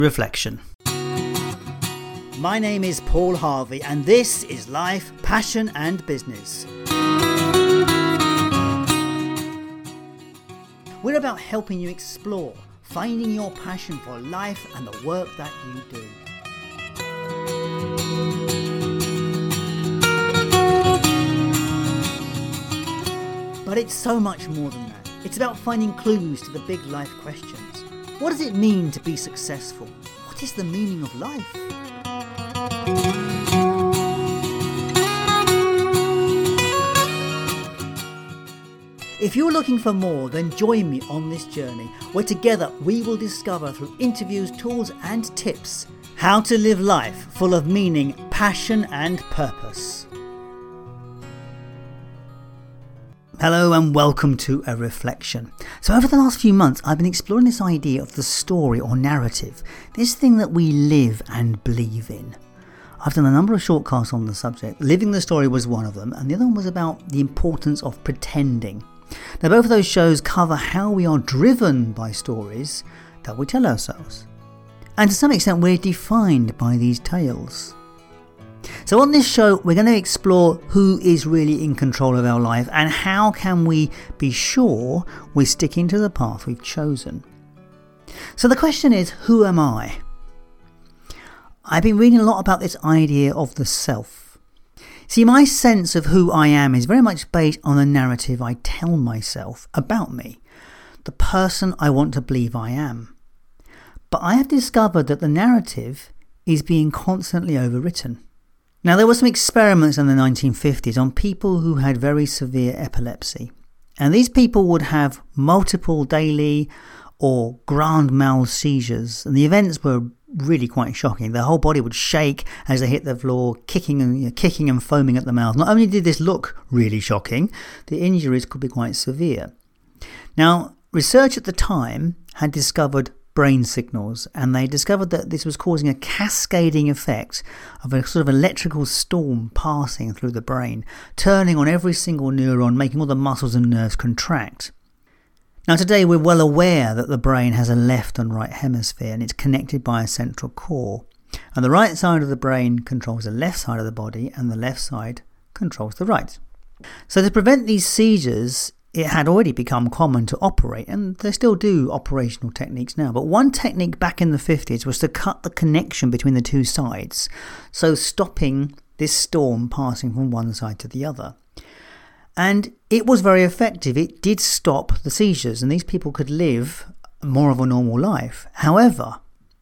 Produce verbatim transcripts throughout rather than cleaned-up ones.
Reflection. My name is Paul Harvey and this is Life, Passion and Business. We're about helping you explore, finding your passion for life and the work that you do. But it's so much more than that. It's about finding clues to the big life questions. What does it mean to be successful? What is the meaning of life? If you're looking for more, then join me on this journey where together we will discover through interviews, tools and tips how to live life full of meaning, passion and purpose. Hello and welcome to A Reflection. So over the last few months I've been exploring this idea of the story or narrative, this thing that we live and believe in. I've done a number of shortcasts on the subject. Living the Story was one of them, and the other one was about the importance of pretending. Now both of those shows cover how we are driven by stories that we tell ourselves. And to some extent we're defined by these tales. So on this show we're going to explore who is really in control of our life and how can we be sure we're sticking to the path we've chosen. So the question is, who am I? I've been reading a lot about this idea of the self. See, my sense of who I am is very much based on the narrative I tell myself about me, the person I want to believe I am. But I have discovered that the narrative is being constantly overwritten. Now there were some experiments in the nineteen fifties on people who had very severe epilepsy, and these people would have multiple daily or grand mal seizures, and the events were really quite shocking. Their whole body would shake as they hit the floor, kicking and you know, kicking and foaming at the mouth. Not only did this look really shocking, the injuries could be quite severe. Now research at the time had discovered brain signals, and they discovered that this was causing a cascading effect of a sort of electrical storm passing through the brain, turning on every single neuron, making all the muscles and nerves contract. Now today we're well aware that the brain has a left and right hemisphere and it's connected by a central core, and the right side of the brain controls the left side of the body and the left side controls the right. So to prevent these seizures, it had already become common to operate, and they still do operational techniques now, but one technique back in the fifties was to cut the connection between the two sides, so stopping this storm passing from one side to the other. And it was very effective. It did stop the seizures and these people could live more of a normal life. However,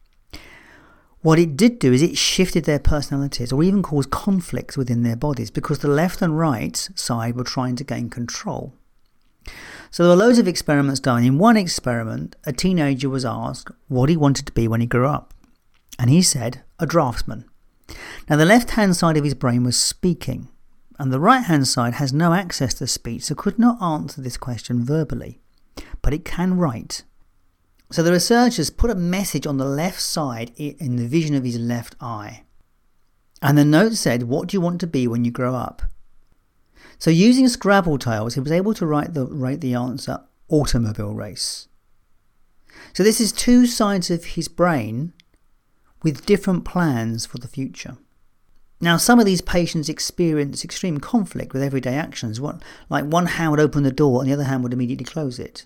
what it did do is it shifted their personalities or even caused conflicts within their bodies because the left and right side were trying to gain control. So there were loads of experiments done. In one experiment, a teenager was asked what he wanted to be when he grew up. And he said, a draftsman. Now the left-hand side of his brain was speaking, and the right-hand side has no access to speech, so could not answer this question verbally. But it can write. So the researchers put a message on the left side in the vision of his left eye. And the note said, what do you want to be when you grow up? So using Scrabble tiles, he was able to write the, write the answer, automobile race. So this is two sides of his brain with different plans for the future. Now some of these patients experience extreme conflict with everyday actions. What, like one hand would open the door and the other hand would immediately close it.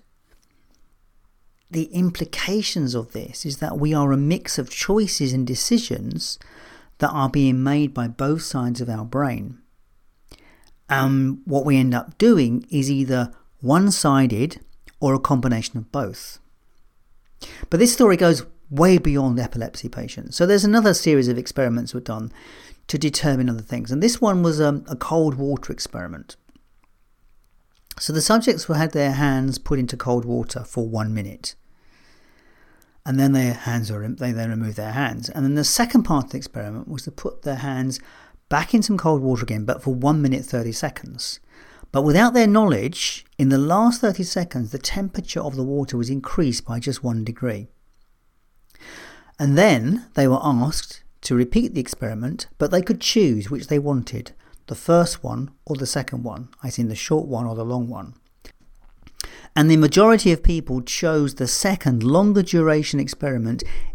The implications of this is that we are a mix of choices and decisions that are being made by both sides of our brain. And what we end up doing is either one-sided or a combination of both. But this story goes way beyond epilepsy patients. So there's another series of experiments were done to determine other things. And this one was a, a cold water experiment. So the subjects had their hands put into cold water for one minute. And then their hands were, they then removed their hands. And then the second part of the experiment was to put their hands back in some cold water again, but for one minute thirty seconds. But without their knowledge, in the last thirty seconds, the temperature of the water was increased by just one degree. And then they were asked to repeat the experiment, but they could choose which they wanted, the first one or the second one, as in the short one or the long one. And the majority of people chose the second, longer duration experiment,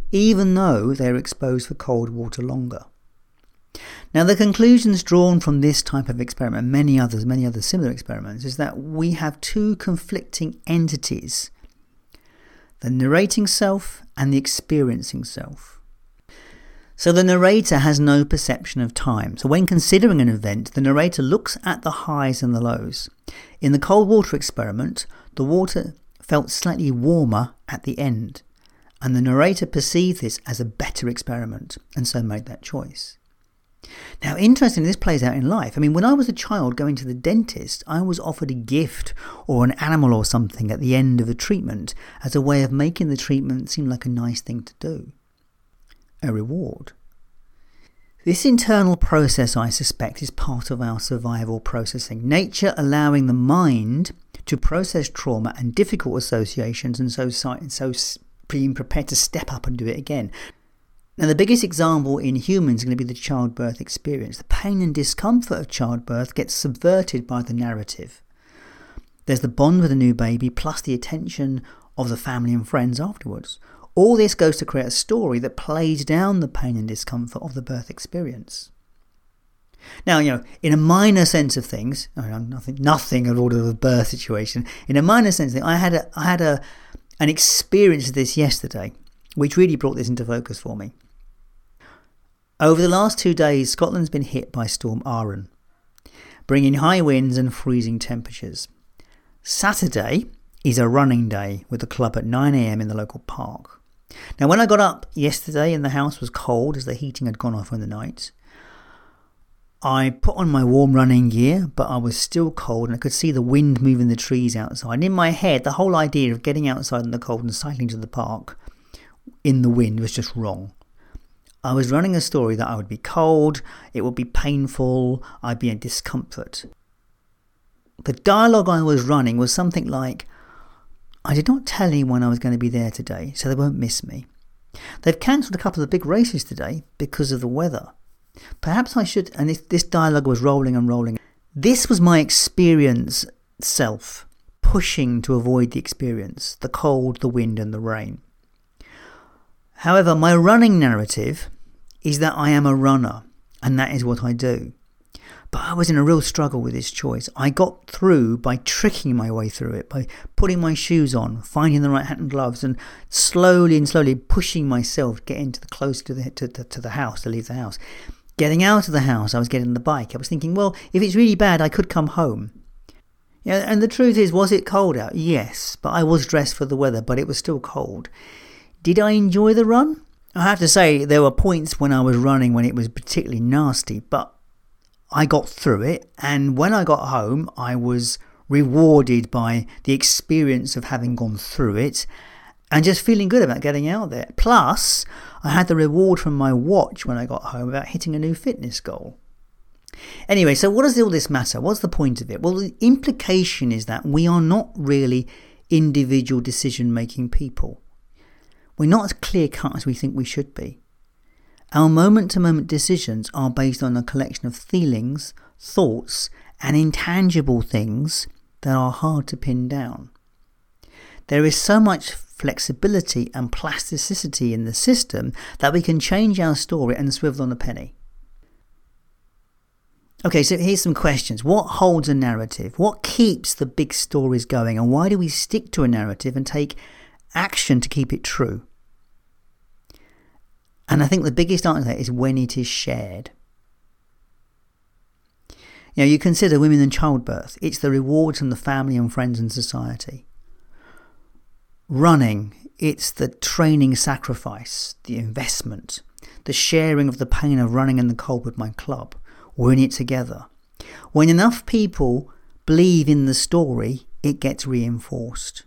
even though they're exposed for cold water longer. Now, the conclusions drawn from this type of experiment, and many others, many other similar experiments, is that we have two conflicting entities: the narrating self and the experiencing self. So the narrator has no perception of time. So when considering an event, the narrator looks at the highs and the lows. In the cold water experiment, the water felt slightly warmer at the end, and the narrator perceived this as a better experiment, and so made that choice. Now, interestingly, this plays out in life. I mean, when I was a child going to the dentist, I was offered a gift or an animal or something at the end of the treatment as a way of making the treatment seem like a nice thing to do. A reward. This internal process, I suspect, is part of our survival processing. Nature allowing the mind to process trauma and difficult associations, and so, so being prepared to step up and do it again. Now, the biggest example in humans is going to be the childbirth experience. The pain and discomfort of childbirth gets subverted by the narrative. There's the bond with a new baby, plus the attention of the family and friends afterwards. All this goes to create a story that plays down the pain and discomfort of the birth experience. Now, you know, in a minor sense of things, nothing, nothing at all of the birth situation. In a minor sense, I had a, I had a, an experience of this yesterday, which really brought this into focus for me. Over the last two days, Scotland's been hit by Storm Arun, bringing high winds and freezing temperatures. Saturday is a running day with the club at nine a.m. in the local park. Now, when I got up yesterday and the house was cold as the heating had gone off in the night, I put on my warm running gear, but I was still cold and I could see the wind moving the trees outside. And in my head, the whole idea of getting outside in the cold and cycling to the park in the wind was just wrong. I was running a story that I would be cold, it would be painful, I'd be in discomfort. The dialogue I was running was something like, I did not tell anyone I was going to be there today, so they won't miss me. They've cancelled a couple of big races today because of the weather. Perhaps I should, and this, this dialogue was rolling and rolling. This was my experience self, pushing to avoid the experience, the cold, the wind and the rain. However, my running narrative is that I am a runner, and that is what I do. But I was in a real struggle with this choice. I got through by tricking my way through it, by putting my shoes on, finding the right hat and gloves, and slowly and slowly pushing myself to get into the close to the to, to, to the house, to leave the house. Getting out of the house, I was getting on the bike. I was thinking, well, if it's really bad, I could come home. Yeah, and the truth is, was it cold out? Yes, but I was dressed for the weather, but it was still cold. Did I enjoy the run? I have to say there were points when I was running when it was particularly nasty, but I got through it, and when I got home I was rewarded by the experience of having gone through it and just feeling good about getting out there. Plus, I had the reward from my watch when I got home about hitting a new fitness goal. Anyway, so what does all this matter? What's the point of it? Well, the implication is that we are not really individual decision-making people. We're not as clear-cut as we think we should be. Our moment-to-moment decisions are based on a collection of feelings, thoughts, and intangible things that are hard to pin down. There is so much flexibility and plasticity in the system that we can change our story and swivel on a penny. Okay, so here's some questions. What holds a narrative? What keeps the big stories going? And why do we stick to a narrative and take action to keep it true? And I think the biggest answer to that is when it is shared. You know, you consider women and childbirth. It's the rewards from the family and friends and society. Running, it's the training sacrifice, the investment, the sharing of the pain of running in the cold with my club. We're in it together. When enough people believe in the story, it gets reinforced.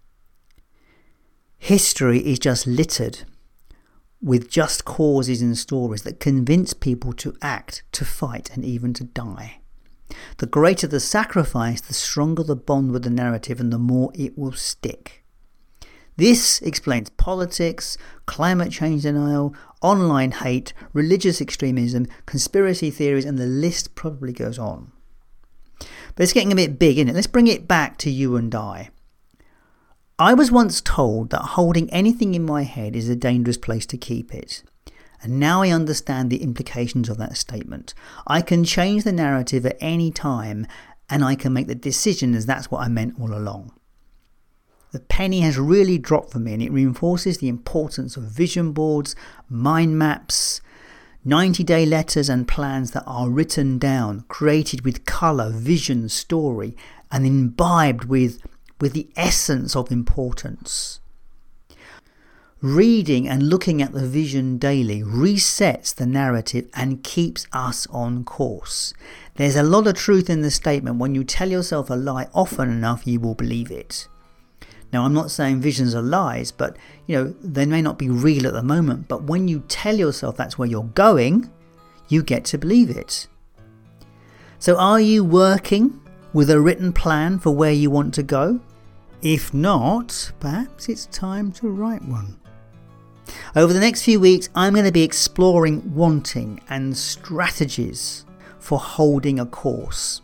History is just littered with just causes and stories that convince people to act, to fight, and even to die. The greater the sacrifice, the stronger the bond with the narrative and the more it will stick. This explains politics, climate change denial, online hate, religious extremism, conspiracy theories, and the list probably goes on. But it's getting a bit big, isn't it? Let's bring it back to you and I. I was once told that holding anything in my head is a dangerous place to keep it. And now I understand the implications of that statement. I can change the narrative at any time, and I can make the decision as that's what I meant all along. The penny has really dropped for me, and it reinforces the importance of vision boards, mind maps, ninety-day letters and plans that are written down, created with colour, vision, story, and imbibed with, with the essence of importance. Reading and looking at the vision daily resets the narrative and keeps us on course. There's a lot of truth in the statement. When you tell yourself a lie often enough, you will believe it. Now, I'm not saying visions are lies, but you know, they may not be real at the moment, but when you tell yourself that's where you're going, you get to believe it. So are you working with a written plan for where you want to go? If not, perhaps it's time to write one. Over the next few weeks, I'm going to be exploring wanting and strategies for holding a course.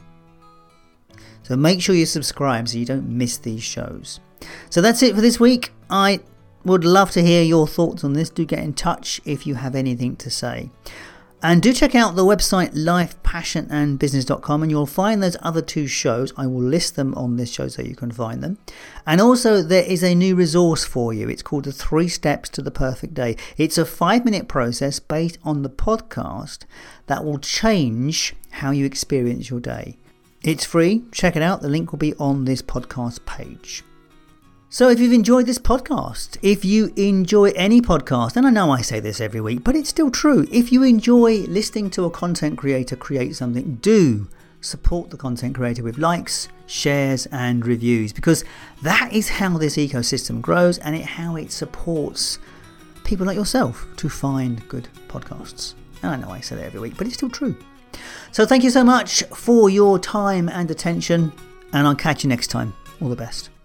So make sure you subscribe so you don't miss these shows. So that's it for this week. I would love to hear your thoughts on this. Do get in touch if you have anything to say. And do check out the website life passion and business dot com, and you'll find those other two shows. I will list them on this show so you can find them. And also there is a new resource for you. It's called the Three Steps to the Perfect Day. It's a five minute process based on the podcast that will change how you experience your day. It's free. Check it out. The link will be on this podcast page. So if you've enjoyed this podcast, if you enjoy any podcast, and I know I say this every week, but it's still true. If you enjoy listening to a content creator create something, do support the content creator with likes, shares and reviews, because that is how this ecosystem grows and it how it supports people like yourself to find good podcasts. And I know I say that every week, but it's still true. So thank you so much for your time and attention, and I'll catch you next time. All the best.